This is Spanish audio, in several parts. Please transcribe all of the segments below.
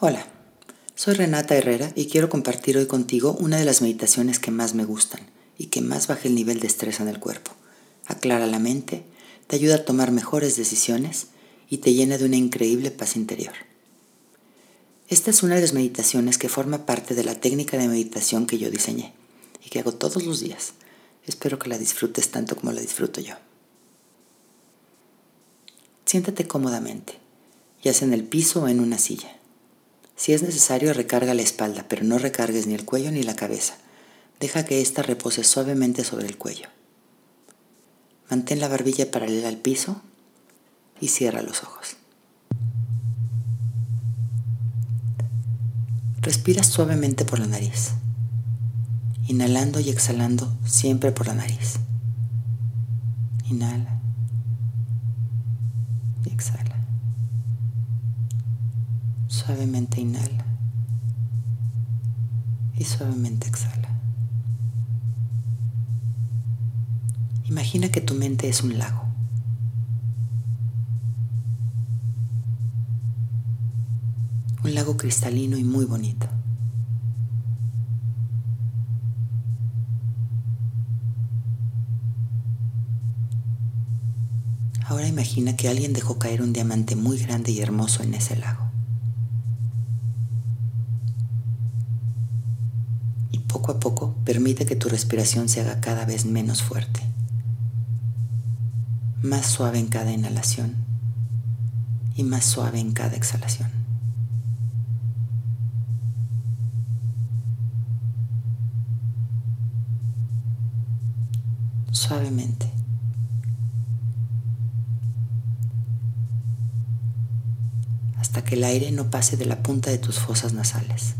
Hola, soy Renata Herrera y quiero compartir hoy contigo una de las meditaciones que más me gustan y que más baja el nivel de estrés en el cuerpo. Aclara la mente, te ayuda a tomar mejores decisiones y te llena de una increíble paz interior. Esta es una de las meditaciones que forma parte de la técnica de meditación que yo diseñé y que hago todos los días. Espero que la disfrutes tanto como la disfruto yo. Siéntate cómodamente, ya sea en el piso o en una silla. Si es necesario, recarga la espalda, pero no recargues ni el cuello ni la cabeza. Deja que ésta repose suavemente sobre el cuello. Mantén la barbilla paralela al piso y cierra los ojos. Respira suavemente por la nariz, inhalando y exhalando siempre por la nariz. Inhala y exhala. Suavemente inhala y suavemente exhala. Imagina que tu mente es un lago. Un lago cristalino y muy bonito. Ahora imagina que alguien dejó caer un diamante muy grande y hermoso en ese lago. Y poco a poco permite que tu respiración se haga cada vez menos fuerte. Más suave en cada inhalación y más suave en cada exhalación. Suavemente. Hasta que el aire no pase de la punta de tus fosas nasales.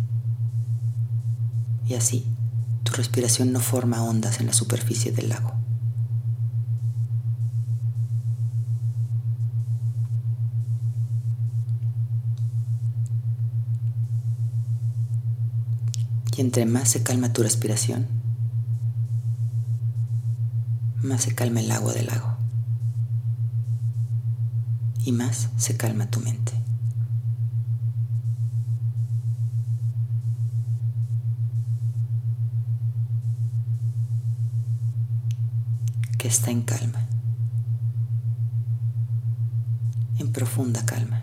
Y así, tu respiración no forma ondas en la superficie del lago. Y entre más se calma tu respiración, más se calma el agua del lago. Y más se calma tu mente. Que está en calma. En profunda calma.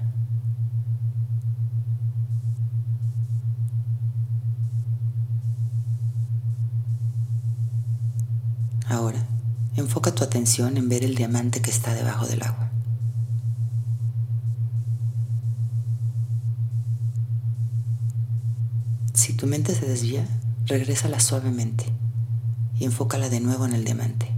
Ahora, enfoca tu atención en ver el diamante que está debajo del agua. Si tu mente se desvía, regrésala suavemente y enfócala de nuevo en el diamante.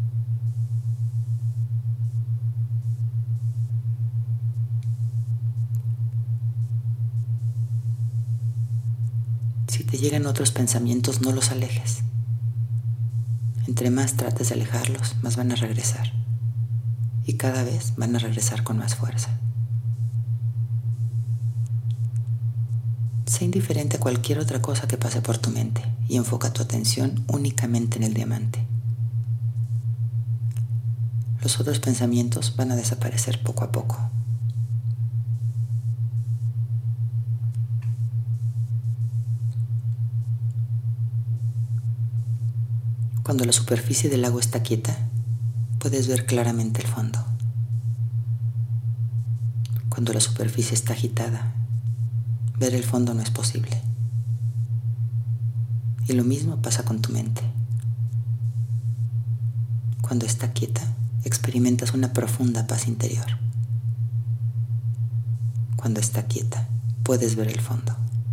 Si te llegan otros pensamientos, no los alejes. Entre más trates de alejarlos, más van a regresar. Y cada vez van a regresar con más fuerza. Sé indiferente a cualquier otra cosa que pase por tu mente y enfoca tu atención únicamente en el diamante. Los otros pensamientos van a desaparecer poco a poco. Cuando la superficie del lago está quieta, puedes ver claramente el fondo. Cuando la superficie está agitada, ver el fondo no es posible. Y lo mismo pasa con tu mente. Cuando está quieta, experimentas una profunda paz interior. Cuando está quieta, puedes ver el fondo.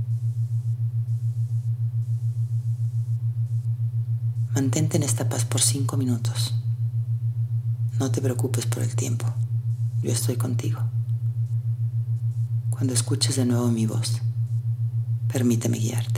Mantente en esta paz por 5 minutos. No te preocupes por el tiempo. Yo estoy contigo. Cuando escuches de nuevo mi voz, permíteme guiarte.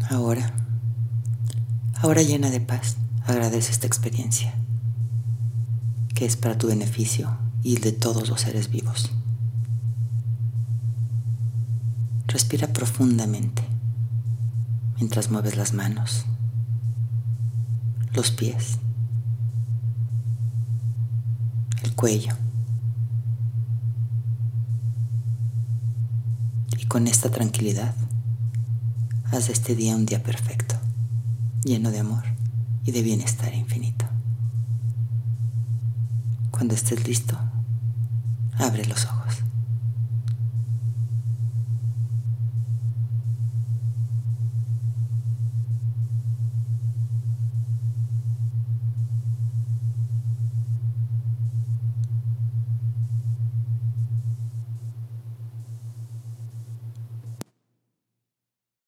Ahora llena de paz, agradece esta experiencia, que es para tu beneficio y el de todos los seres vivos. Respira profundamente mientras mueves las manos, los pies, el cuello. Y con esta tranquilidad, haz de este día un día perfecto, lleno de amor y de bienestar infinito. Cuando estés listo, abre los ojos.